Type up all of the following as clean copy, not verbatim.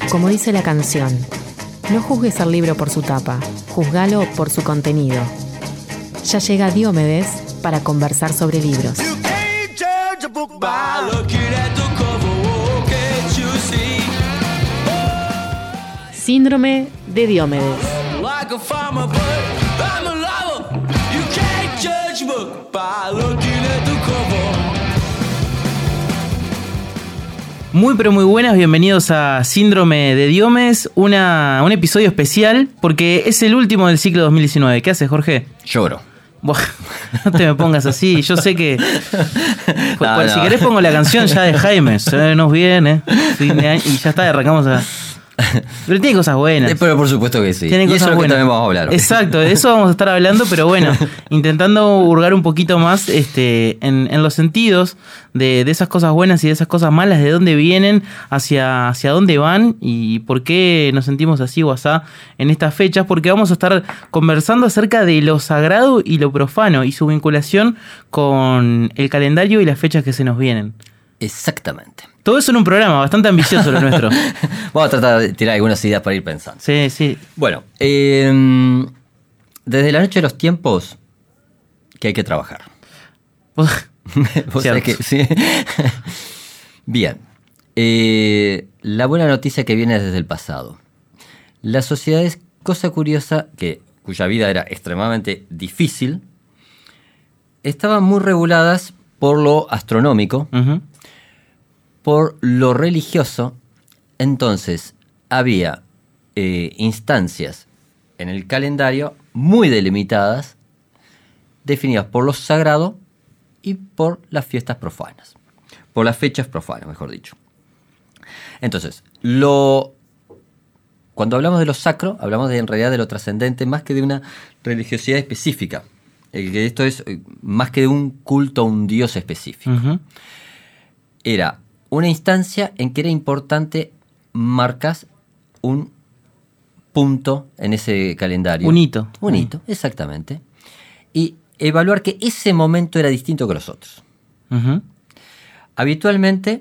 Como dice la canción, no juzgues al libro por su tapa, juzgalo por su contenido. Ya llega Diomedes para conversar sobre libros. Síndrome de Diomedes. Muy pero muy buenas, bienvenidos a Síndrome de Diomedes, un episodio especial porque es el último del ciclo 2019. ¿Qué haces, Jorge? Lloro. Buah, no te me pongas así, yo sé que... No. Si querés pongo la canción ya de Jaime, se nos viene, fin de año, y ya está, arrancamos a... Pero tiene cosas buenas. Pero por supuesto que sí. Tiene y cosas eso es lo buenas. que también vamos a hablar. Exacto, de eso vamos a estar hablando, pero bueno, intentando hurgar un poquito más en los sentidos de esas cosas buenas y de esas cosas malas, de dónde vienen, hacia dónde van y por qué nos sentimos así o asá en estas fechas, porque vamos a estar conversando acerca de lo sagrado y lo profano y su vinculación con el calendario y las fechas que se nos vienen. Exactamente. Todo eso en un programa bastante ambicioso lo nuestro. Vamos a tratar de tirar algunas ideas para ir pensando. Sí, sí. Bueno, desde la noche de los tiempos que hay que trabajar. ¿Vos sabés que sí? Bien. La buena noticia que viene desde el pasado. Las sociedades, cosa curiosa, cuya vida era extremadamente difícil, estaban muy reguladas por lo astronómico, por lo religioso. Entonces había instancias en el calendario muy delimitadas, definidas por lo sagrado y por las fiestas profanas, por las fechas profanas, mejor dicho. Entonces, cuando hablamos de lo sacro, hablamos en realidad de lo trascendente, más que de una religiosidad específica. Esto es más que de un culto a un dios específico. Era una instancia en que era importante marcar un punto en ese calendario. Un hito. Un hito, exactamente. Y evaluar que ese momento era distinto que los otros. Habitualmente,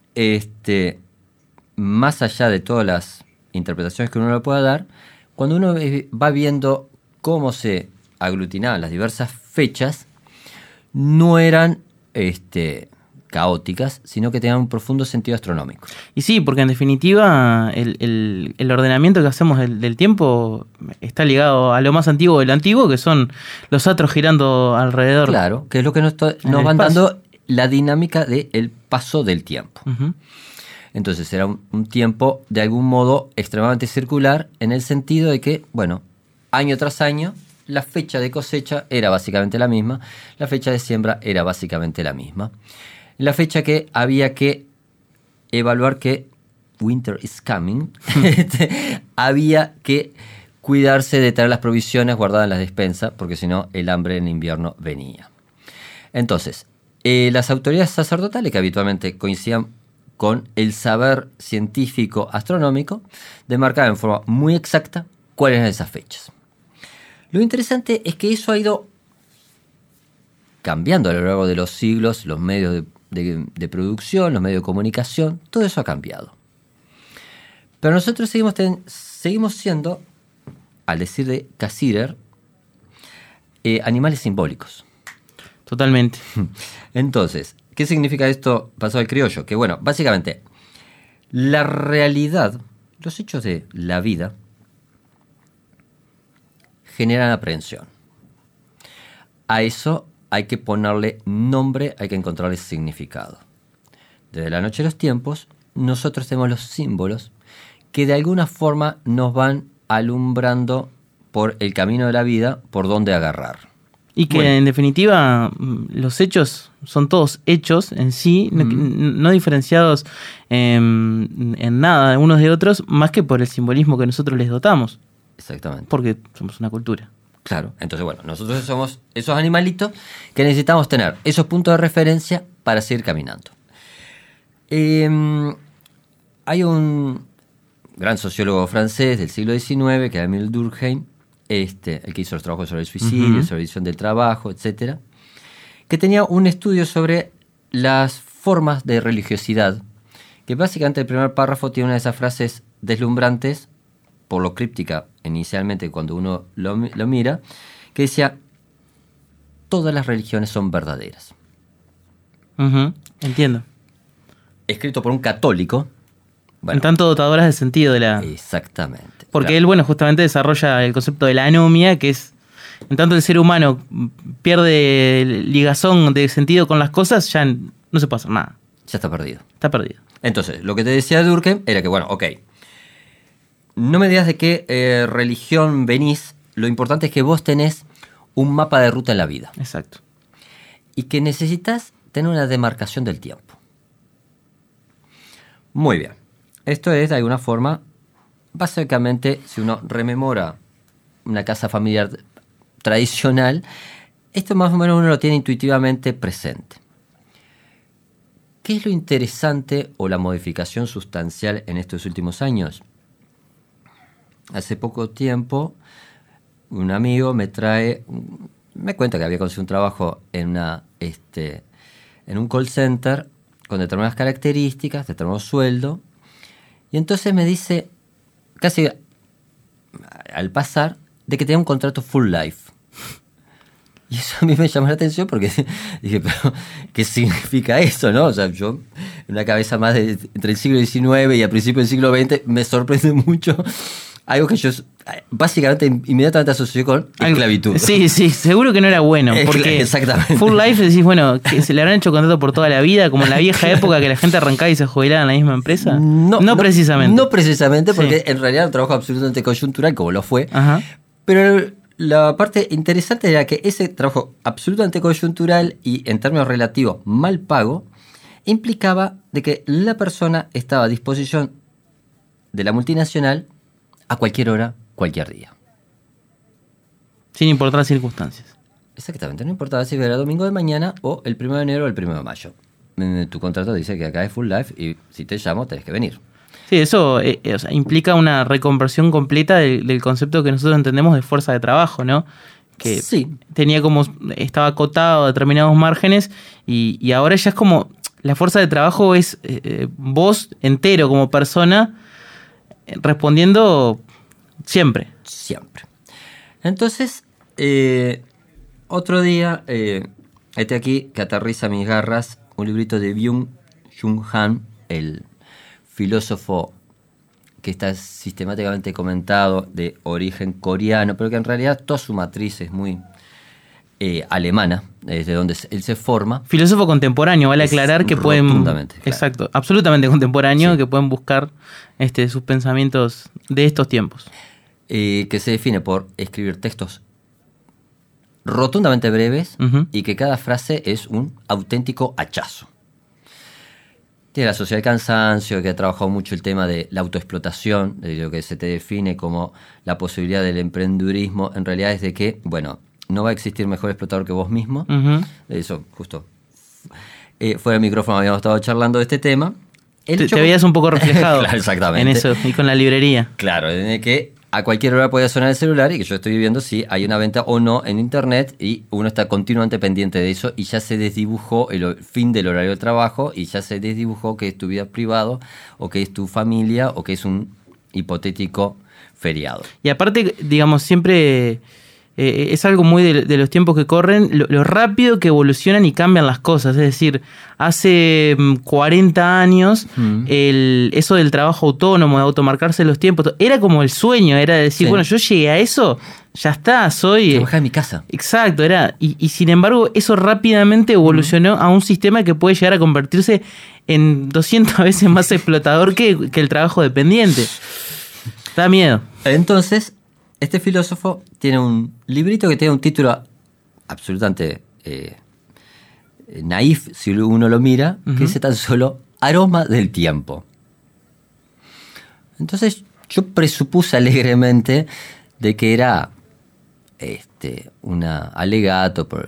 más allá de todas las interpretaciones que uno le pueda dar, cuando uno va viendo cómo se aglutinaban las diversas fechas, no eran caóticas, sino que tenían un profundo sentido astronómico. Y sí, porque en definitiva el ordenamiento que hacemos del tiempo está ligado a lo más antiguo de lo antiguo, que son los astros girando alrededor. Claro, que es lo que nos van dando la dinámica del paso del tiempo. Entonces era un tiempo de algún modo extremadamente circular, en el sentido de que, bueno, año tras año, la fecha de cosecha era básicamente la misma, la fecha de siembra era básicamente la misma. La fecha que había que evaluar que winter is coming, había que cuidarse de tener las provisiones guardadas en la despensa, porque si no el hambre en invierno venía. Entonces, las autoridades sacerdotales, que habitualmente coincidían con el saber científico astronómico, demarcaban en forma muy exacta cuáles eran esas fechas. Lo interesante es que eso ha ido cambiando a lo largo de los siglos, los medios de producción, los medios de comunicación, todo eso ha cambiado. Pero nosotros seguimos siendo, al decir de Cassirer, animales simbólicos. Totalmente. Entonces, ¿qué significa esto pasado al criollo? Que bueno, básicamente, la realidad, los hechos de la vida, generan aprehensión. A eso hay que ponerle nombre, hay que encontrarle significado. Desde la noche de los tiempos, nosotros tenemos los símbolos que de alguna forma nos van alumbrando por el camino de la vida, por dónde agarrar. Y que en definitiva los hechos son todos hechos en sí, no diferenciados en nada unos de otros, más que por el simbolismo que nosotros les dotamos. Exactamente. Porque somos una cultura. Claro, entonces bueno, nosotros somos esos animalitos que necesitamos tener esos puntos de referencia para seguir caminando. Hay un gran sociólogo francés del siglo XIX, que era Émile Durkheim, el que hizo los trabajos sobre el suicidio, sobre la división del trabajo, etc., que tenía un estudio sobre las formas de religiosidad, que básicamente el primer párrafo tiene una de esas frases deslumbrantes, por lo críptica inicialmente cuando uno lo mira, que decía, todas las religiones son verdaderas. Entiendo. Escrito por un católico. Bueno, en tanto dotadoras de sentido de la... Exactamente. Porque claro, él, bueno, justamente desarrolla el concepto de la anomia, que es, en tanto el ser humano pierde ligazón de sentido con las cosas, ya no se puede hacer nada. Ya está perdido. Está perdido. Entonces, lo que te decía Durkheim era que, bueno, ok, no me digas de qué religión venís, lo importante es que vos tenés un mapa de ruta en la vida. Exacto. Y que necesitas tener una demarcación del tiempo. Muy bien. Esto es, de alguna forma, básicamente, si uno rememora una casa familiar tradicional, esto más o menos uno lo tiene intuitivamente presente. ¿Qué es lo interesante o la modificación sustancial en estos últimos años? Hace poco tiempo, un amigo me cuenta que había conseguido un trabajo en un call center con determinadas características, determinado sueldo, y entonces me dice, casi al pasar, de que tenía un contrato full life. Y eso a mí me llamó la atención porque dije, pero ¿qué significa eso, no? O sea, yo, en una cabeza más entre el siglo XIX y a principios del siglo XX, me sorprende mucho algo que yo básicamente inmediatamente asocié con esclavitud. Sí, seguro que no era bueno. Porque exactamente. Full life decís, bueno, que se le habrán hecho contrato por toda la vida, como en la vieja época que la gente arrancaba y se jubilaba en la misma empresa. No precisamente. No precisamente, porque en realidad era un trabajo absolutamente coyuntural, como lo fue. Ajá. Pero la parte interesante era que ese trabajo absolutamente coyuntural y en términos relativos mal pago, implicaba de que la persona estaba a disposición de la multinacional a cualquier hora, cualquier día. Sin importar las circunstancias. Exactamente, no importaba si era domingo de mañana o el 1 de enero o el 1 de mayo. Tu contrato dice que acá es full life y si te llamo tenés que venir. Sí, eso o sea, implica una reconversión completa del concepto que nosotros entendemos de fuerza de trabajo, ¿no? Que sí. Estaba acotado a determinados márgenes y ahora ya es como la fuerza de trabajo es vos entero como persona respondiendo siempre. Siempre. Entonces, otro día, aquí que aterriza mis garras, un librito de Byung-Chul Han, el filósofo que está sistemáticamente comentado de origen coreano, pero que en realidad toda su matriz es muy alemana, desde donde él se forma. Filósofo contemporáneo, vale aclarar que pueden... Rotundamente, claro. Exacto, absolutamente contemporáneo, sí. Que pueden buscar sus pensamientos de estos tiempos. Que se define por escribir textos rotundamente breves y que cada frase es un auténtico hachazo. Tiene la sociedad del cansancio, que ha trabajado mucho el tema de la autoexplotación, de lo que se te define como la posibilidad del emprendedurismo. En realidad es de que, bueno, no va a existir mejor explotador que vos mismo. Eso, justo. Fuera del micrófono habíamos estado charlando de este tema. Te veías un poco reflejado claro, exactamente. En eso, y con la librería. Claro, en que a cualquier hora puede sonar el celular y que yo estoy viendo si hay una venta o no en internet y uno está continuamente pendiente de eso y ya se desdibujó el fin del horario de trabajo y ya se desdibujó que es tu vida privada o que es tu familia o que es un hipotético feriado. Y aparte, digamos, siempre es algo muy de los tiempos que corren, lo rápido que evolucionan y cambian las cosas. Es decir, hace 40 años eso del trabajo autónomo, de automarcarse los tiempos, era como el sueño, era decir, bueno, yo llegué a eso, ya está, soy... Trabajar en mi casa. Exacto, era y sin embargo eso rápidamente evolucionó a un sistema que puede llegar a convertirse en 200 veces más explotador que el trabajo dependiente. Da miedo. Entonces... Este filósofo tiene un librito que tiene un título absolutamente naif, si uno lo mira, que dice tan solo Aroma del tiempo. Entonces yo presupuse alegremente de que era un alegato por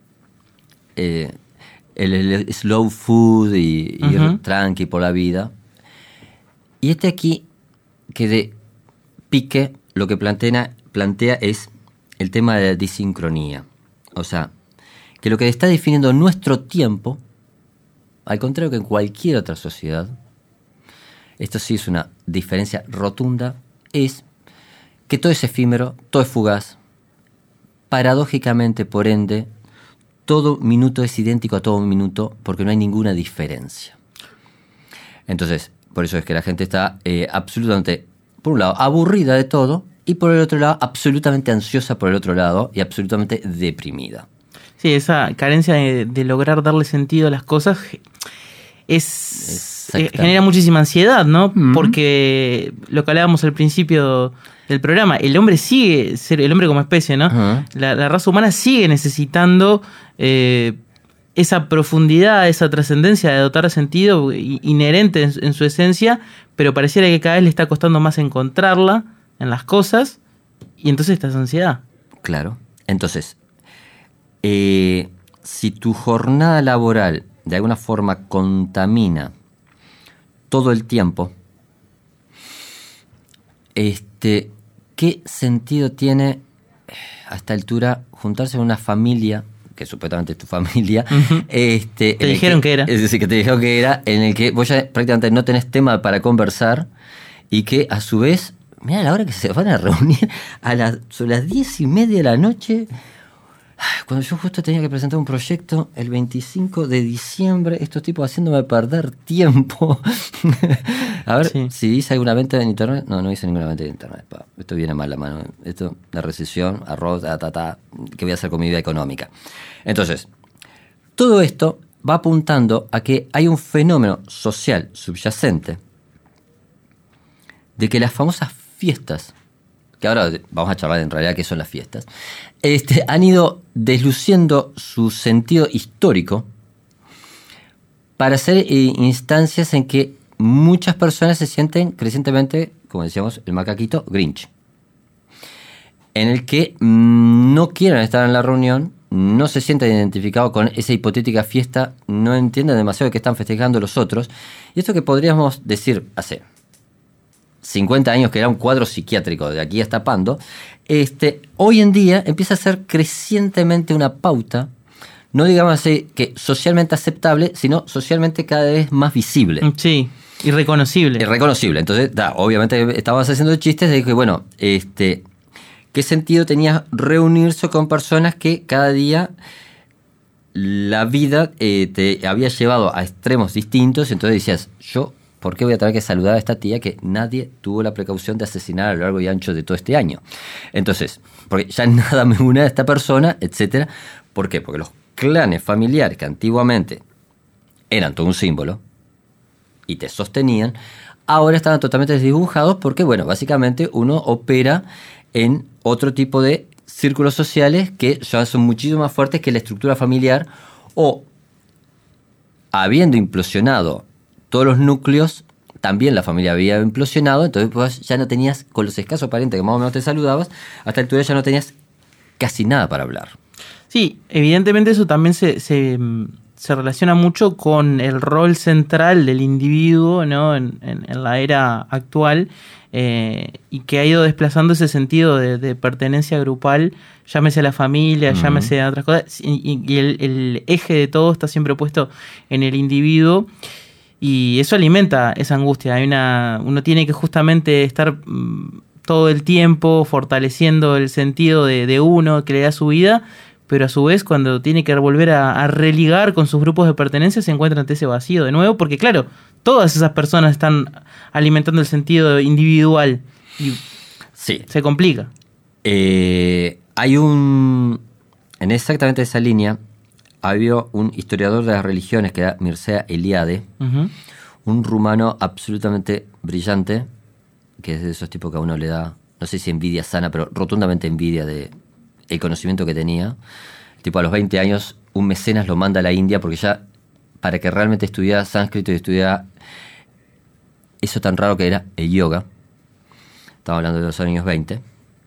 el slow food y ir tranqui por la vida. Y aquí que de pique lo que plantea es el tema de la disincronía. O sea, que lo que está definiendo nuestro tiempo, al contrario que en cualquier otra sociedad, esto sí es una diferencia rotunda, es que todo es efímero, todo es fugaz. Paradójicamente, por ende, todo minuto es idéntico a todo minuto porque no hay ninguna diferencia. Entonces, por eso es que la gente está absolutamente, por un lado, aburrida de todo y por el otro lado, absolutamente ansiosa por el otro lado y absolutamente deprimida. Sí, esa carencia de lograr darle sentido a las cosas genera muchísima ansiedad, ¿no? Porque lo que hablábamos al principio del programa, el hombre como especie, ¿no? La raza humana sigue necesitando esa profundidad, esa trascendencia de dotar de sentido inherente en su esencia, pero pareciera que cada vez le está costando más encontrarla en las cosas, y entonces está esa ansiedad. Claro. Entonces, si tu jornada laboral de alguna forma contamina todo el tiempo, ¿qué sentido tiene a esta altura juntarse en una familia, que supuestamente es tu familia? Te dijeron que era. Es decir, que te dijeron que era, en el que vos ya prácticamente no tenés tema para conversar y que a su vez, mirá la hora que se van a reunir sobre las 10:30 de la noche, cuando yo justo tenía que presentar un proyecto el 25 de diciembre, estos tipos haciéndome perder tiempo. A ver, si hice alguna venta en internet. No hice ninguna venta en internet. Esto viene mal la mano. Esto, la recesión, arroz, ¿qué voy a hacer con mi vida económica? Entonces, todo esto va apuntando a que hay un fenómeno social subyacente de que las famosas fiestas, que ahora vamos a charlar en realidad qué son las fiestas, han ido desluciendo su sentido histórico para ser instancias en que muchas personas se sienten crecientemente, como decíamos, el macaquito Grinch, en el que no quieren estar en la reunión, no se sienten identificados con esa hipotética fiesta, no entienden demasiado de qué están festejando los otros, y esto que podríamos decir hace 50 años que era un cuadro psiquiátrico de aquí hasta Pando, hoy en día empieza a ser crecientemente una pauta, no digamos así que socialmente aceptable, sino socialmente cada vez más visible. Sí, irreconocible. Irreconocible. Entonces, obviamente estábamos haciendo chistes de que, bueno, ¿qué sentido tenía reunirse con personas que cada día la vida te había llevado a extremos distintos? Entonces decías, ¿por qué voy a tener que saludar a esta tía que nadie tuvo la precaución de asesinar a lo largo y ancho de todo este año? Entonces, porque ya nada me une a esta persona, etcétera. ¿Por qué? Porque los clanes familiares que antiguamente eran todo un símbolo y te sostenían, ahora estaban totalmente desdibujados porque, bueno, básicamente uno opera en otro tipo de círculos sociales que ya son muchísimo más fuertes que la estructura familiar, o habiendo implosionado todos los núcleos, también la familia había implosionado, entonces pues ya no tenías, con los escasos parientes que más o menos te saludabas, hasta el tuyo ya no tenías casi nada para hablar. Sí, evidentemente eso también se relaciona mucho con el rol central del individuo, ¿no? en la era actual, y que ha ido desplazando ese sentido de pertenencia grupal, llámese a la familia, llámese a otras cosas, y el eje de todo está siempre puesto en el individuo. Y eso alimenta esa angustia. Uno tiene que justamente estar todo el tiempo fortaleciendo el sentido de uno que le da su vida, pero a su vez cuando tiene que volver a religar con sus grupos de pertenencia se encuentra ante ese vacío de nuevo, porque claro, todas esas personas están alimentando el sentido individual y se complica. Hay en exactamente esa línea, había un historiador de las religiones que era Mircea Eliade, un rumano absolutamente brillante, que es de esos tipos que a uno le da, no sé si envidia sana, pero rotundamente envidia de el conocimiento que tenía. Tipo, a los 20 años, un mecenas lo manda a la India porque ya, para que realmente estudiara sánscrito y estudiara eso tan raro que era el yoga. Estamos hablando de los años 20.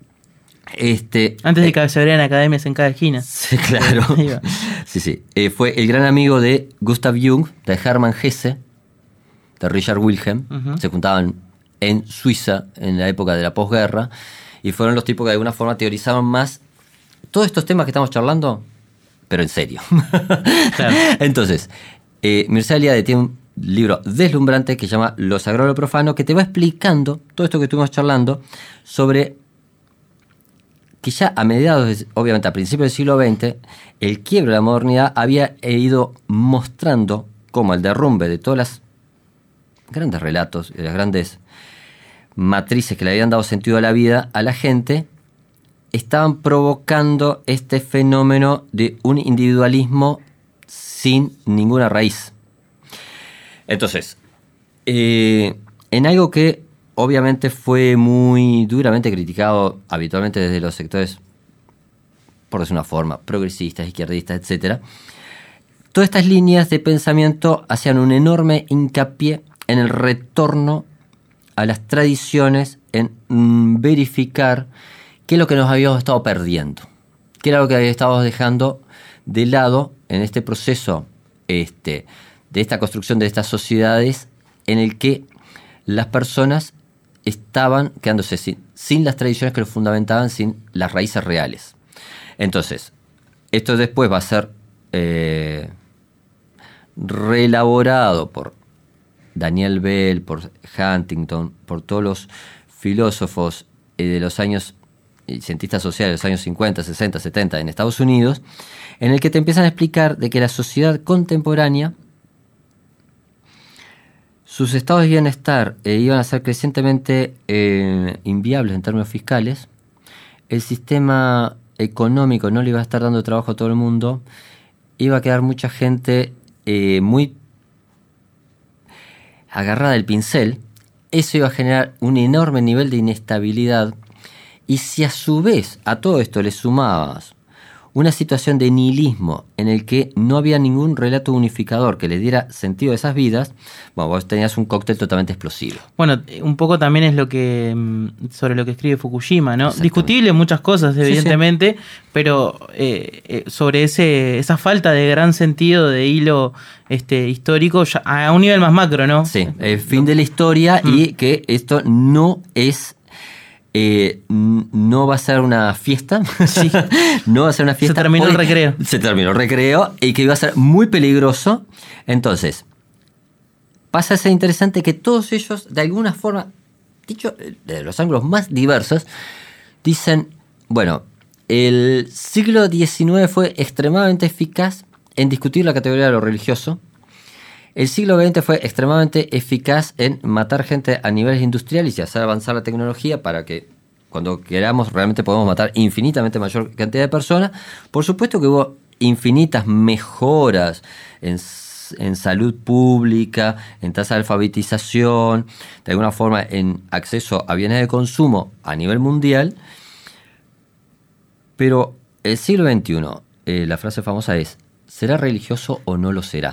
Antes de que se abrieran academias en cada esquina. Sí, claro. Sí. Fue el gran amigo de Gustav Jung, de Hermann Hesse, de Richard Wilhelm. Se juntaban en Suiza en la época de la posguerra y fueron los tipos que de alguna forma teorizaron más todos estos temas que estamos charlando, pero en serio. Claro. Entonces, Mircea Eliade tiene libro deslumbrante que se llama Lo sagrado y lo profano, que te va explicando todo esto que estuvimos charlando sobre que ya a mediados, obviamente a principios del siglo XX, el quiebre de la modernidad había ido mostrando cómo el derrumbe de todos los grandes relatos, de las grandes matrices que le habían dado sentido a la vida a la gente, estaban provocando este fenómeno de un individualismo sin ninguna raíz. Entonces, en algo que obviamente fue muy duramente criticado habitualmente desde los sectores, por decir una forma, progresistas, izquierdistas, etc., todas estas líneas de pensamiento hacían un enorme hincapié en el retorno a las tradiciones, en verificar qué es lo que nos habíamos estado perdiendo, qué era lo que estábamos dejando de lado en este proceso de esta construcción de estas sociedades en el que las personas estaban quedándose sin las tradiciones que los fundamentaban, sin las raíces reales. Entonces, esto después va a ser reelaborado por Daniel Bell, por Huntington, por todos los filósofos de los años, cientistas sociales de los años 50, 60, 70 en Estados Unidos, en el que te empiezan a explicar de que la sociedad contemporánea, sus estados de bienestar iban a ser crecientemente inviables en términos fiscales, el sistema económico no le iba a estar dando trabajo a todo el mundo, iba a quedar mucha gente muy agarrada del pincel, eso iba a generar un enorme nivel de inestabilidad, y si a su vez a todo esto le sumabas una situación de nihilismo en el que no había ningún relato unificador que le diera sentido a esas vidas, bueno, vos tenías un cóctel totalmente explosivo. Bueno, un poco también es lo que sobre lo que escribe Fukuyama, ¿no? Discutible muchas cosas, evidentemente, sí. Pero sobre esa falta de gran sentido de hilo histórico ya a un nivel más macro, ¿no? Sí, el fin de la historia y que esto no es... no va a ser una fiesta. Sí. No va a ser una fiesta. Se terminó el recreo. Se terminó el recreo y que iba a ser muy peligroso. Entonces, pasa a ser interesante que todos ellos, de alguna forma, dicho de los ángulos más diversos, dicen, bueno, el siglo XIX fue extremadamente eficaz en discutir la categoría de lo religioso. El siglo XX fue extremadamente eficaz en matar gente a niveles industriales y hacer avanzar la tecnología para que cuando queramos realmente podamos matar infinitamente mayor cantidad de personas. Por supuesto que hubo infinitas mejoras en salud pública, en tasa de alfabetización, de alguna forma en acceso a bienes de consumo a nivel mundial. Pero el siglo XXI, la frase famosa es, ¿será religioso o no lo será?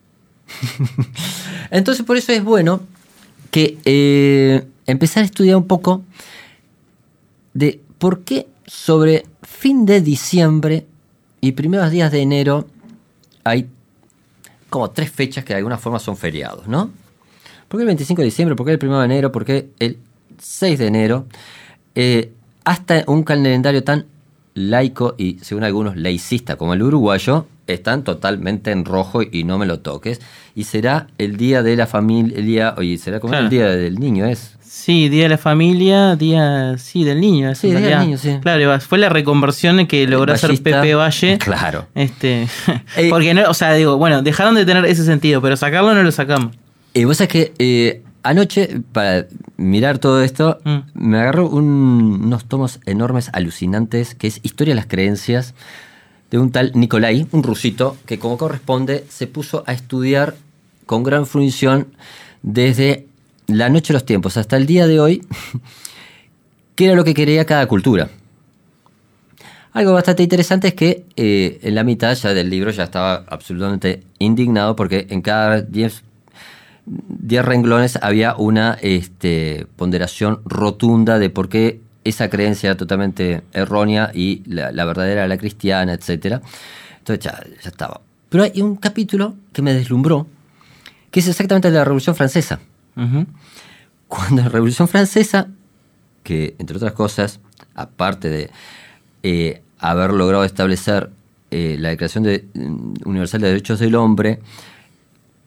Entonces por eso es bueno que empezar a estudiar un poco de por qué sobre fin de diciembre y primeros días de enero hay como 3 fechas que de alguna forma son feriados, ¿no? ¿Por qué el 25 de diciembre? ¿Por qué el 1 de enero? ¿Por qué el 6 de enero? Hasta un calendario tan laico y, según algunos, laicista como el uruguayo, están totalmente en rojo y no me lo toques. Y será el día de la familia, oye, será como el día del niño, ¿es? Sí, día de la familia, día, sí, del niño. Sí, día del niño, sí. Claro, fue la reconversión que logró hacer Pepe Valle. Claro. Porque, no, o sea, digo, bueno, dejaron de tener ese sentido, pero sacarlo no lo sacamos. Vos sabés que anoche, para mirar todo esto, me agarró unos tomos enormes, alucinantes, que es Historia de las Creencias, de un tal Nicolai, un rusito, que como corresponde se puso a estudiar con gran fruición desde la noche de los tiempos hasta el día de hoy, qué era lo que quería cada cultura. Algo bastante interesante es que en la mitad ya del libro ya estaba absolutamente indignado porque en cada 10 renglones había una ponderación rotunda de por qué esa creencia era totalmente errónea y la verdadera era la cristiana, etc. Entonces ya estaba. Pero hay un capítulo que me deslumbró, que es exactamente el de la Revolución Francesa. Uh-huh. Cuando la Revolución Francesa, que entre otras cosas, aparte de haber logrado establecer la Declaración Universal de Derechos del Hombre,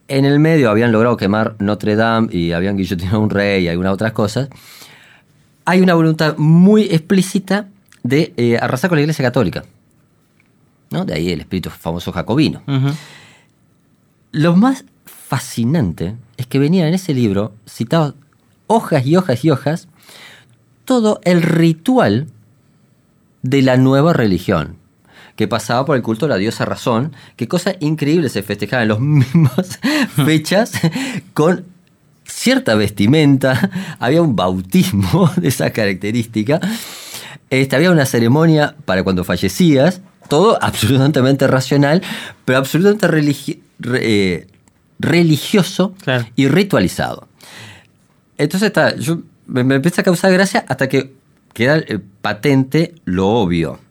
En el medio habían logrado quemar Notre Dame y habían guillotinado a un rey y algunas otras cosas. Hay una voluntad muy explícita de arrasar con la Iglesia Católica, ¿no? De ahí el espíritu famoso jacobino. Uh-huh. Lo más fascinante es que venían en ese libro citados hojas y hojas y hojas todo el ritual de la nueva religión, que pasaba por el culto a la diosa Razón, que cosa increíble, se festejaba en las mismas fechas con cierta vestimenta, había un bautismo de esa característica, había una ceremonia para cuando fallecías, todo absolutamente racional, pero absolutamente religioso, claro, y ritualizado. Entonces me empieza a causar gracia hasta que queda patente lo obvio.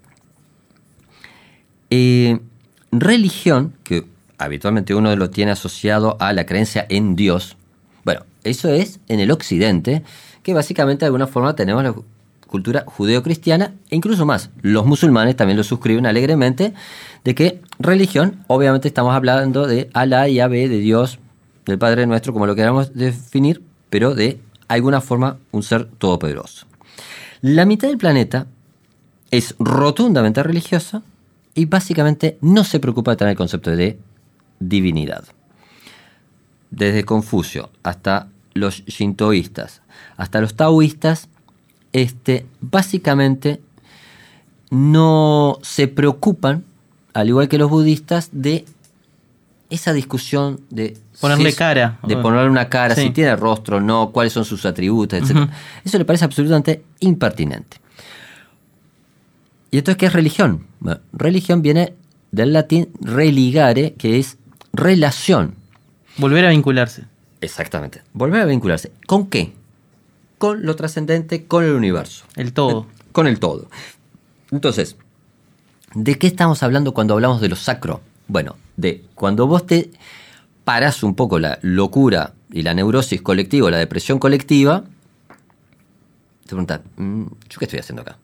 Religión, que habitualmente uno lo tiene asociado a la creencia en Dios, bueno, eso es en el occidente, que básicamente de alguna forma tenemos la cultura judeo-cristiana, e incluso más, los musulmanes también lo suscriben alegremente, de que religión, obviamente estamos hablando de Alá, Yahvé, de Dios, del Padre Nuestro, como lo queramos definir, pero de alguna forma un ser todopoderoso. La mitad del planeta es rotundamente religiosa y básicamente no se preocupa de tener el concepto de divinidad. Desde Confucio hasta los shintoístas, hasta los taoístas, básicamente no se preocupan, al igual que los budistas, de esa discusión de ponerle cara. De ponerle una cara, sí, si tiene rostro o no, cuáles son sus atributos, etc. Uh-huh. Eso le parece absolutamente impertinente. ¿Y entonces qué es religión? Bueno, religión viene del latín religare, que es relación. Volver a vincularse. Exactamente. Volver a vincularse. ¿Con qué? Con lo trascendente, con el universo. El todo. Con el todo. Entonces, ¿de qué estamos hablando cuando hablamos de lo sacro? Bueno, de cuando vos te parás un poco la locura y la neurosis colectiva, la depresión colectiva, te preguntás, ¿yo qué estoy haciendo acá?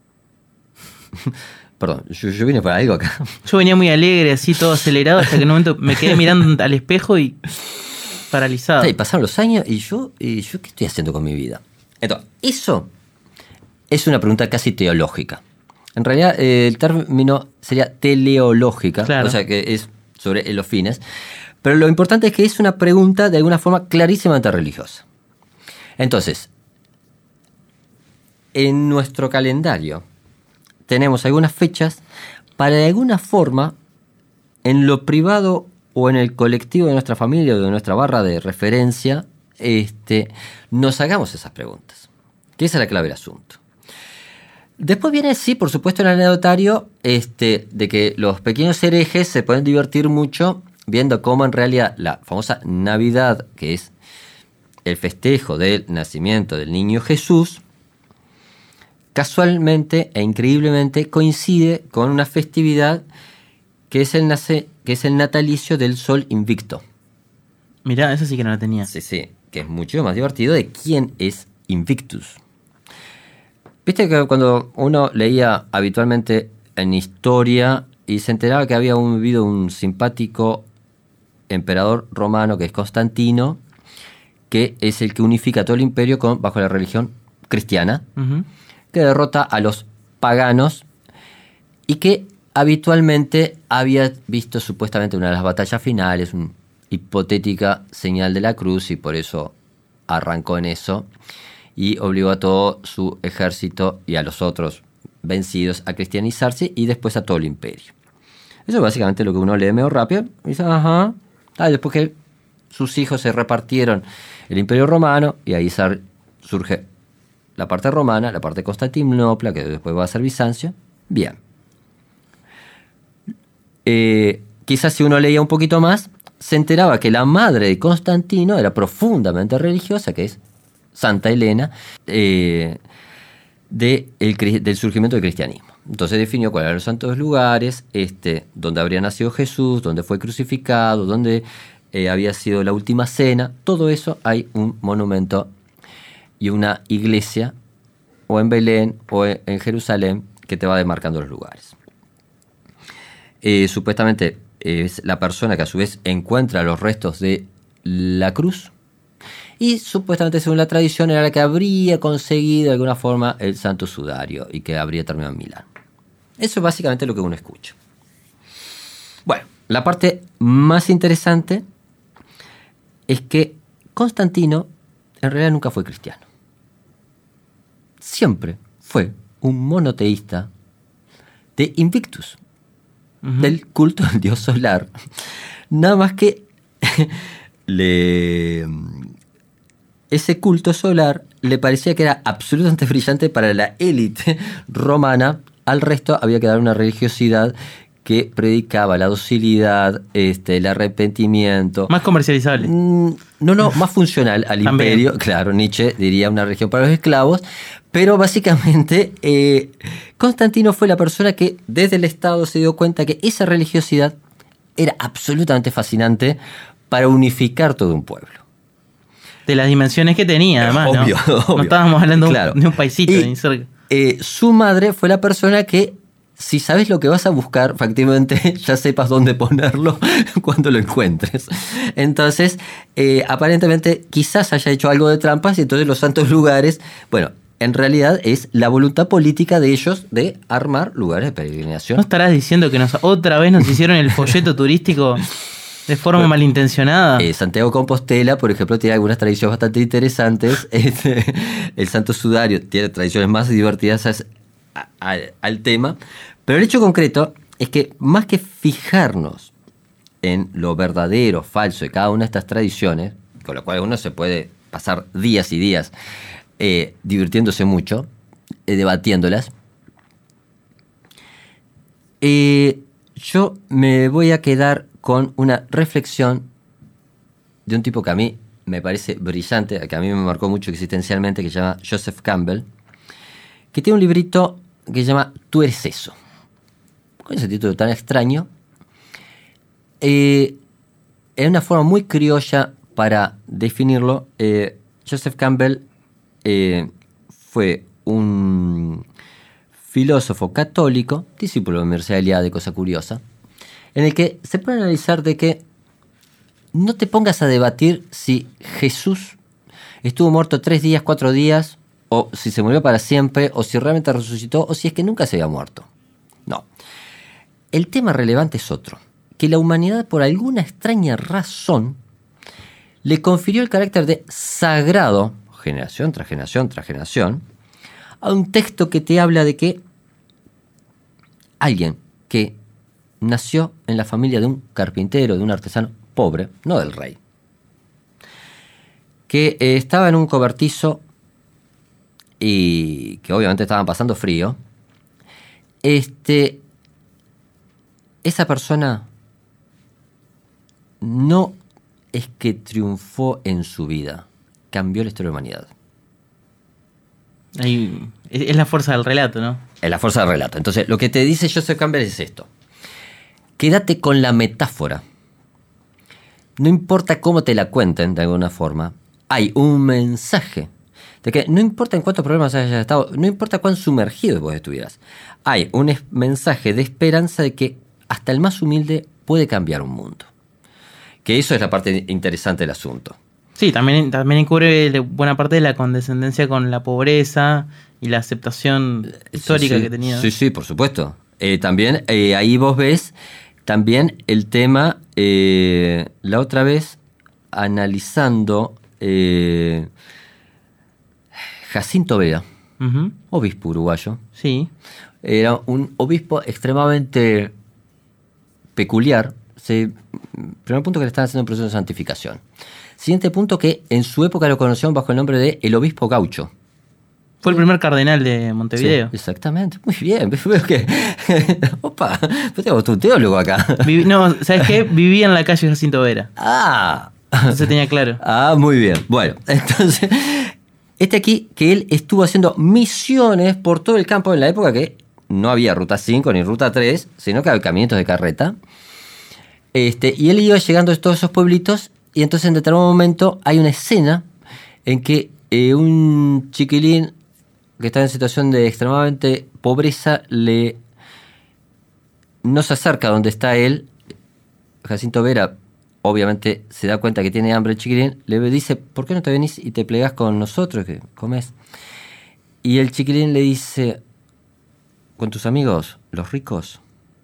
Perdón, yo vine para algo acá. Yo venía muy alegre, así todo acelerado, hasta que en un momento me quedé mirando al espejo y paralizado. Sí, pasaron los años y yo ¿qué estoy haciendo con mi vida? Entonces, eso es una pregunta casi teológica. En realidad, el término sería teleológica, claro, o sea que es sobre los fines. Pero lo importante es que es una pregunta de alguna forma clarísimamente religiosa. Entonces, en nuestro calendario tenemos algunas fechas para de alguna forma, en lo privado o en el colectivo de nuestra familia o de nuestra barra de referencia, nos hagamos esas preguntas. Que esa es la clave del asunto. Después viene, sí, por supuesto, el anecdotario de que los pequeños herejes se pueden divertir mucho viendo cómo en realidad la famosa Navidad, que es el festejo del nacimiento del niño Jesús, casualmente e increíblemente coincide con una festividad que es el natalicio del Sol Invicto. Mirá, esa sí que no la tenía. Sí, que es mucho más divertido de quién es Invictus. Viste que cuando uno leía habitualmente en historia y se enteraba que había vivido un simpático emperador romano que es Constantino, que es el que unifica todo el imperio bajo la religión cristiana, uh-huh, que derrota a los paganos y que habitualmente había visto supuestamente una de las batallas finales, una hipotética señal de la cruz, y por eso arrancó en eso y obligó a todo su ejército y a los otros vencidos a cristianizarse y después a todo el imperio. Eso es básicamente lo que uno lee medio rápido y dice, ajá. Después que sus hijos se repartieron el imperio romano y ahí surge la parte romana, la parte de Constantinopla, que después va a ser Bizancio. Bien. Quizás si uno leía un poquito más, se enteraba que la madre de Constantino era profundamente religiosa, que es Santa Elena, del surgimiento del cristianismo. Entonces definió cuáles eran los santos lugares, donde habría nacido Jesús, donde fue crucificado, donde había sido la última cena. Todo eso hay un monumento y una iglesia, o en Belén o en Jerusalén, que te va demarcando los lugares. Supuestamente es la persona que a su vez encuentra los restos de la cruz. Y supuestamente, según la tradición, era la que habría conseguido de alguna forma el Santo Sudario y que habría terminado en Milán. Eso es básicamente lo que uno escucha. Bueno, la parte más interesante es que Constantino en realidad nunca fue cristiano. Siempre fue un monoteísta de Invictus, del culto del dios solar. Nada más que ese culto solar le parecía que era absolutamente brillante para la élite romana. Al resto había que dar una religiosidad que predicaba la docilidad, el arrepentimiento. Más comercializable. No, más funcional al imperio. Claro, Nietzsche diría una religión para los esclavos. Pero básicamente Constantino fue la persona que desde el Estado se dio cuenta que esa religiosidad era absolutamente fascinante para unificar todo un pueblo. De las dimensiones que tenía, además, obvio. No estábamos hablando de un paisito. Su madre fue la persona que, si sabes lo que vas a buscar, prácticamente ya sepas dónde ponerlo cuando lo encuentres. Entonces, aparentemente, quizás haya hecho algo de trampas y entonces los santos lugares, bueno, en realidad es la voluntad política de ellos de armar lugares de peregrinación. ¿No estarás diciendo que otra vez nos hicieron el folleto turístico de forma malintencionada? Santiago Compostela, por ejemplo, tiene algunas tradiciones bastante interesantes. El Santo Sudario tiene tradiciones más divertidas al tema. Pero el hecho concreto es que más que fijarnos en lo verdadero, falso de cada una de estas tradiciones, con lo cual uno se puede pasar días y días divirtiéndose mucho, debatiéndolas, yo me voy a quedar con una reflexión de un tipo que a mí me parece brillante, que a mí me marcó mucho existencialmente, que se llama Joseph Campbell, que tiene un librito que se llama Tú eres eso. Con ese título tan extraño, en una forma muy criolla para definirlo, Joseph Campbell fue un filósofo católico, discípulo de Mircea Eliade, cosa curiosa, en el que se puede analizar de que no te pongas a debatir si Jesús estuvo muerto 3 días, 4 días, o si se murió para siempre, o si realmente resucitó, o si es que nunca se había muerto. No. El tema relevante es otro, que la humanidad, por alguna extraña razón, le confirió el carácter de sagrado, generación tras generación tras generación, a un texto que te habla de que alguien que nació en la familia de un carpintero, de un artesano pobre, no del rey, que estaba en un cobertizo y que obviamente estaban pasando frío, esa persona no es que triunfó en su vida, cambió la historia de la humanidad. Es la fuerza del relato, ¿no? Es la fuerza del relato. Entonces, lo que te dice Joseph Campbell es esto. Quédate con la metáfora. No importa cómo te la cuenten, de alguna forma, hay un mensaje de que no importa en cuántos problemas hayas estado, no importa cuán sumergido vos estuvieras, hay un mensaje de esperanza de que hasta el más humilde puede cambiar un mundo. Que eso es la parte interesante del asunto. Sí, también encubre buena parte de la condescendencia con la pobreza y la aceptación histórica que tenía. Sí, por supuesto. También ahí vos ves también el tema, la otra vez, analizando Jacinto Vera, obispo uruguayo. Sí. Era un obispo extremadamente peculiar. Primer punto, que le estaban haciendo un proceso de santificación. Siguiente punto, que en su época lo conocieron bajo el nombre de el obispo gaucho. Fue el primer cardenal de Montevideo. Sí, exactamente. Muy bien. Veo que... Opa, tengo un teólogo acá. No, ¿sabes qué? Vivía en la calle Jacinto Vera. Entonces tenía claro. Muy bien. Bueno, entonces... aquí, que él estuvo haciendo misiones por todo el campo en la época que no había Ruta 5 ni Ruta 3, sino que había caminetos de carreta. Y él iba llegando a todos esos pueblitos, y entonces en determinado momento hay una escena en que un chiquilín que está en situación de extremadamente pobreza no se acerca donde está él, Jacinto Vera obviamente se da cuenta que tiene hambre el chiquilín, le dice, ¿por qué no te venís y te plegás con nosotros que comés? Y el chiquilín le dice, ¿con tus amigos, los ricos?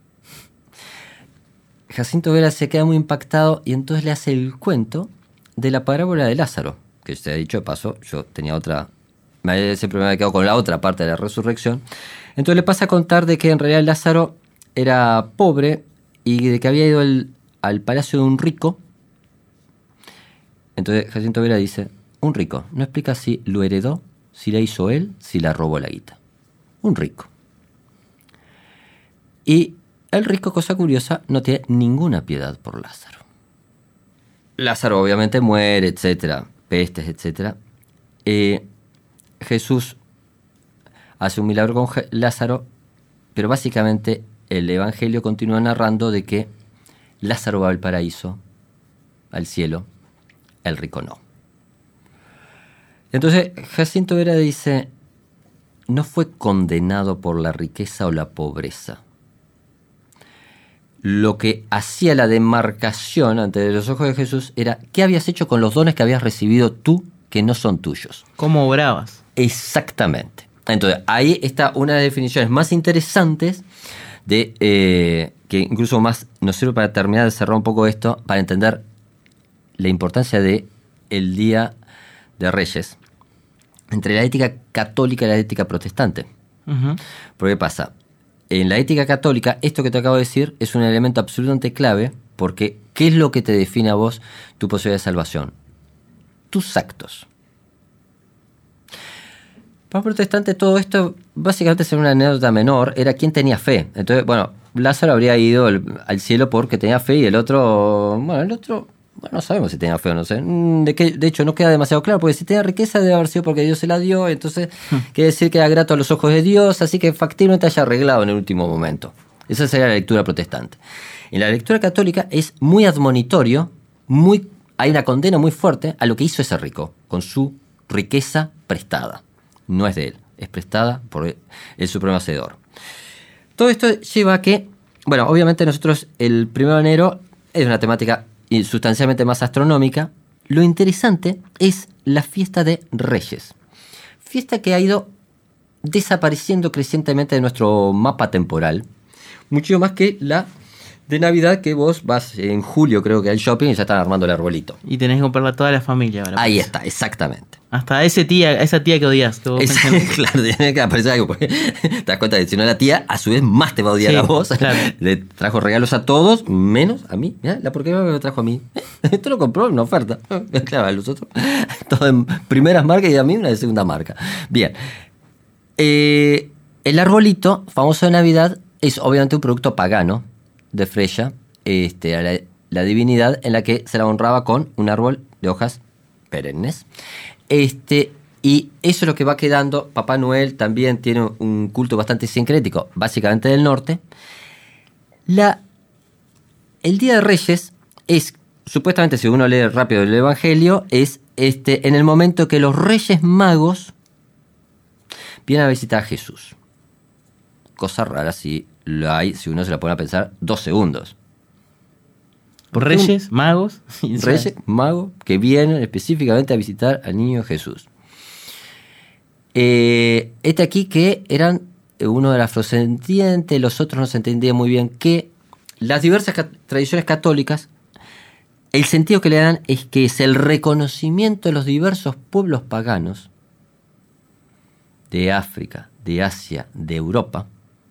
Jacinto Vera se queda muy impactado y entonces le hace el cuento de la parábola de Lázaro, que se ha dicho de paso, yo tenía otra, siempre me había quedado con la otra parte de la resurrección. Entonces le pasa a contar de que en realidad Lázaro era pobre y de que había ido al palacio de un rico. Entonces Jacinto Vera dice, un rico, no explica si lo heredó, si la hizo él, si la robó la guita. Un rico. Y el rico, cosa curiosa, no tiene ninguna piedad por Lázaro. Lázaro obviamente muere, etcétera, pestes, etcétera. Jesús hace un milagro con Lázaro, pero básicamente el Evangelio continúa narrando de que Lázaro va al paraíso, al cielo, el rico no. Entonces Jacinto Vera dice, no fue condenado por la riqueza o la pobreza. Lo que hacía la demarcación ante los ojos de Jesús era ¿qué habías hecho con los dones que habías recibido tú que no son tuyos? ¿Cómo obrabas? Exactamente. Entonces, ahí está una de las definiciones más interesantes de que incluso más nos sirve para terminar de cerrar un poco esto, para entender la importancia de el Día de Reyes entre la ética católica y la ética protestante. Uh-huh. Porque ¿qué pasa? En la ética católica, esto que te acabo de decir es un elemento absolutamente clave, porque ¿qué es lo que te define a vos tu posibilidad de salvación? Tus actos. Para un protestante todo esto básicamente es una anécdota menor, era quién tenía fe. Entonces, bueno, Lázaro habría ido al cielo porque tenía fe y el otro, no sabemos si tenía fe o no sé. De hecho, no queda demasiado claro, porque si tenía riqueza debe haber sido porque Dios se la dio, entonces quiere decir que era grato a los ojos de Dios, así que factiblemente haya arreglado en el último momento. Esa sería la lectura protestante. En la lectura católica es muy admonitorio, hay una condena muy fuerte a lo que hizo ese rico, con su riqueza prestada. No es de él, es prestada por el Supremo Hacedor. Todo esto lleva a que, bueno, obviamente nosotros el 1 de enero es una temática sustancialmente más astronómica. Lo interesante es la fiesta de Reyes. Fiesta que ha ido desapareciendo crecientemente de nuestro mapa temporal. Mucho más que la de Navidad, que vos vas en julio, creo que al shopping y ya están armando el arbolito. Y tenés que comprarla a toda la familia ahora. Ahí está, exactamente. Hasta esa tía que odias. Claro, tiene que aparecer algo. Porque te das cuenta de que si no la tía, a su vez más te va a odiar a vos. Claro. Le trajo regalos a todos, menos a mí. Mirá, la porquería me lo trajo a mí. Esto lo compró en una oferta. Claro, a los otros. Todo en primeras marcas y a mí una de segunda marca. Bien. El arbolito, famoso de Navidad, es obviamente un producto pagano de Freya, la divinidad en la que se la honraba con un árbol de hojas perennes. Y eso es lo que va quedando. Papá Noel también tiene un culto bastante sincrético, básicamente del norte. El Día de Reyes es, supuestamente, si uno lee rápido el Evangelio, es en el momento que los Reyes Magos vienen a visitar a Jesús. Cosa rara si uno se la pone a pensar 2 segundos. Reyes, magos. Reyes, magos, que vienen específicamente a visitar al niño Jesús. Aquí que eran uno de afrodescendientes, los otros no se entendía muy bien que las diversas tradiciones católicas, el sentido que le dan es que es el reconocimiento de los diversos pueblos paganos de África, de Asia, de Europa,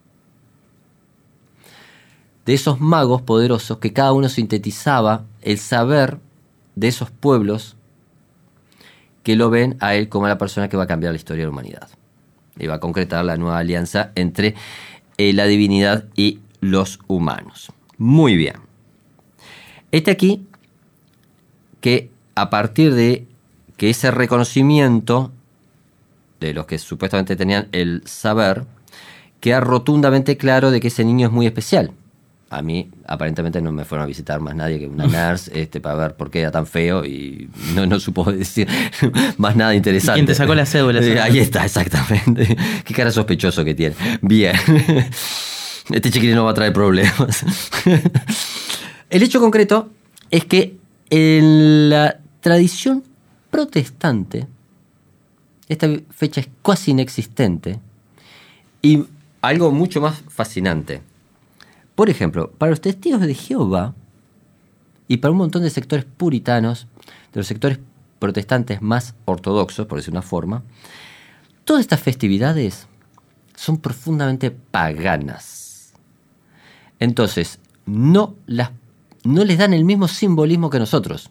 de esos magos poderosos que cada uno sintetizaba el saber de esos pueblos que lo ven a él como la persona que va a cambiar la historia de la humanidad y va a concretar la nueva alianza entre la divinidad y los humanos. Muy bien. Aquí que a partir de que ese reconocimiento de los que supuestamente tenían el saber, queda rotundamente claro de que ese niño es muy especial. A mí, aparentemente, no me fueron a visitar más nadie que una nurse para ver por qué era tan feo y no supo decir más nada interesante. ¿Quién te sacó la cédula? Ahí está, exactamente. Qué cara sospechoso que tiene. Bien. Este chiquilín no va a traer problemas. El hecho concreto es que en la tradición protestante esta fecha es casi inexistente y algo mucho más fascinante. Por ejemplo, para los testigos de Jehová y para un montón de sectores puritanos, de los sectores protestantes más ortodoxos, por decir una forma, todas estas festividades son profundamente paganas. Entonces, no les dan el mismo simbolismo que nosotros.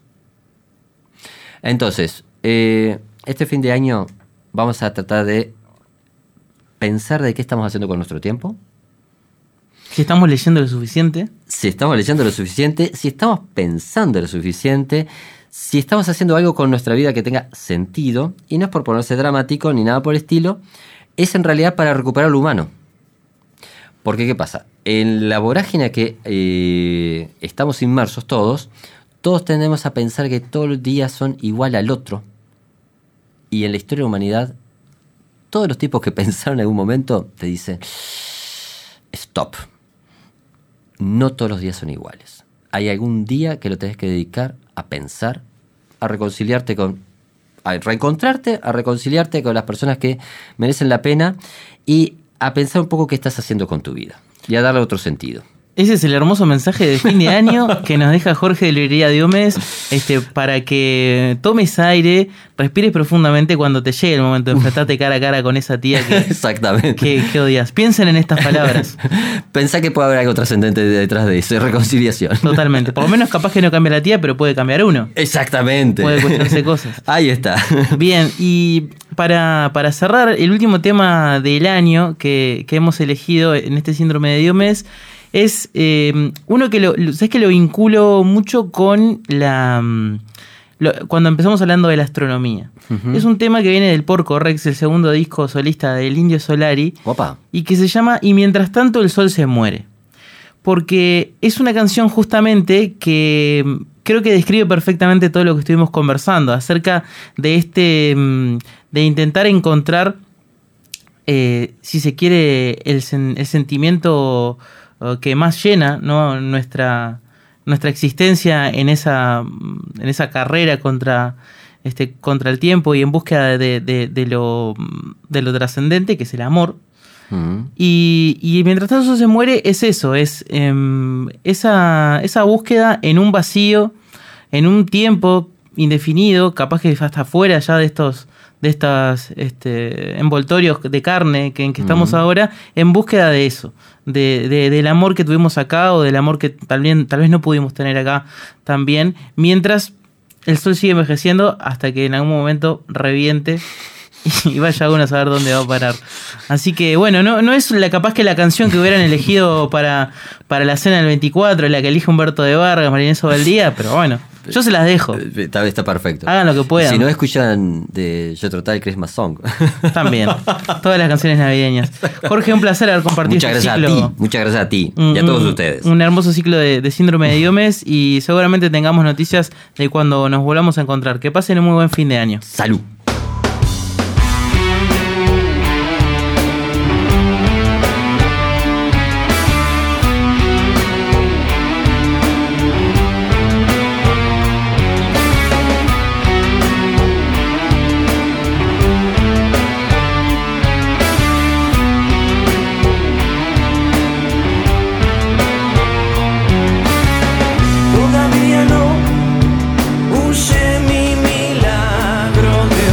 Entonces, este fin de año vamos a tratar de pensar de qué estamos haciendo con nuestro tiempo. Si estamos leyendo lo suficiente. Si estamos leyendo lo suficiente, si estamos pensando lo suficiente, si estamos haciendo algo con nuestra vida que tenga sentido, y no es por ponerse dramático ni nada por el estilo, es en realidad para recuperar lo humano. Porque, ¿qué pasa? En la vorágine que estamos inmersos todos tendemos a pensar que todos los días son igual al otro. Y en la historia de la humanidad, todos los tipos que pensaron en algún momento te dicen, stop. No todos los días son iguales. Hay algún día que lo tenés que dedicar a pensar, a reconciliarte a reencontrarte, a reconciliarte con las personas que merecen la pena y a pensar un poco qué estás haciendo con tu vida y a darle otro sentido. Ese es el hermoso mensaje de fin de año que nos deja Jorge de Librería Diomedes, para que tomes aire, respires profundamente cuando te llegue el momento de enfrentarte cara a cara con esa tía Exactamente. que odias. Piensen en estas palabras. Pensá que puede haber algo trascendente detrás de eso, reconciliación. Totalmente. Por lo menos capaz que no cambia la tía, pero puede cambiar uno. Exactamente. Puede cuestionarse cosas. Ahí está. Bien, y para cerrar, el último tema del año que hemos elegido en este síndrome de Diomedes es uno que ¿sabes que lo vinculo mucho con cuando empezamos hablando de la astronomía? Uh-huh. Es un tema que viene del Porco Rex, el segundo disco solista del Indio Solari. Opa. Y que se llama Y mientras tanto el sol se muere. Porque es una canción justamente que creo que describe perfectamente todo lo que estuvimos conversando acerca de de intentar encontrar, si se quiere, el sentimiento que más llena, ¿no?, nuestra existencia en esa carrera contra el tiempo y en búsqueda de lo trascendente, que es el amor. Uh-huh. Y mientras tanto eso se muere, es eso, es esa búsqueda en un vacío, en un tiempo indefinido, capaz que hasta fuera ya de estos envoltorios de carne en que estamos ahora, en búsqueda de eso, del amor que tuvimos acá o del amor que tal vez no pudimos tener acá también, mientras el sol sigue envejeciendo hasta que en algún momento reviente y vaya uno a saber dónde va a parar. Así que bueno, no es capaz que la canción que hubieran elegido para la cena del 24, la que elige Humberto de Vargas, María Inés Ovaldía, pero bueno, yo se las dejo. Está perfecto. Hagan lo que puedan. Si no escuchan de Jethro Tull Christmas Song. También. Todas las canciones navideñas. Jorge, un placer haber compartido este ciclo. Muchas gracias a ti y a todos ustedes. Un hermoso ciclo de síndrome de Diomedes y seguramente tengamos noticias de cuando nos volvamos a encontrar. Que pasen un muy buen fin de año. Salud. Todavía no usé mi milagro de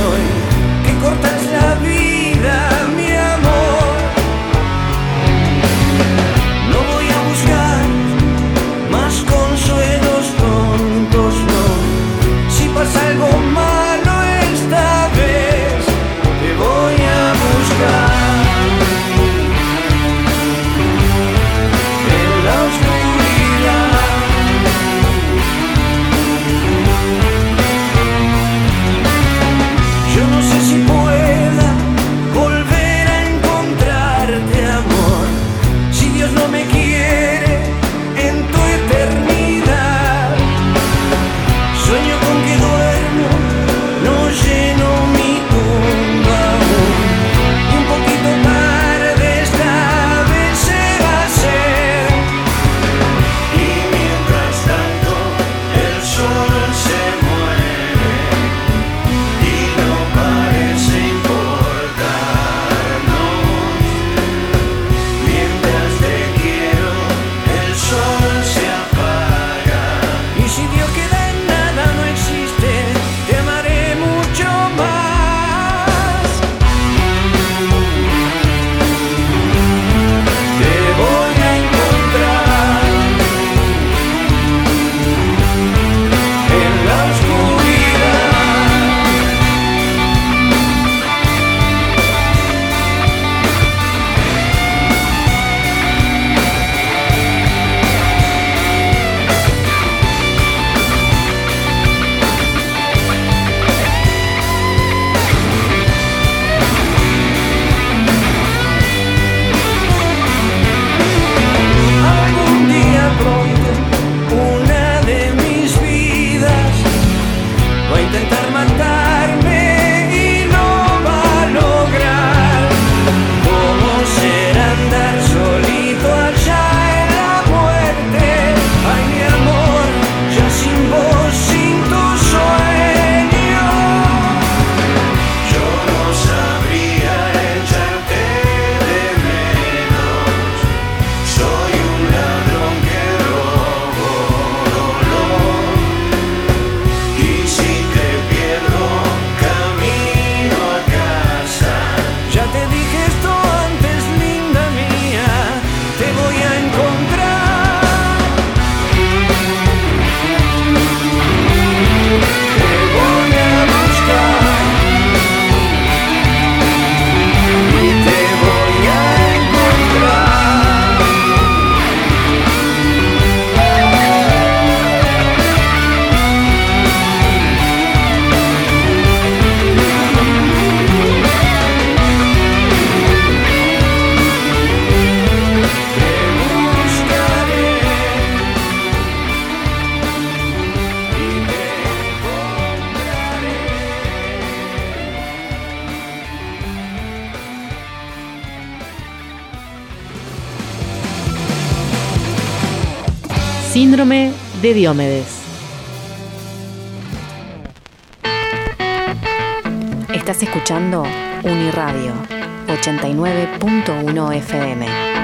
Síndrome de Diomedes. Estás escuchando Uniradio 89.1 FM.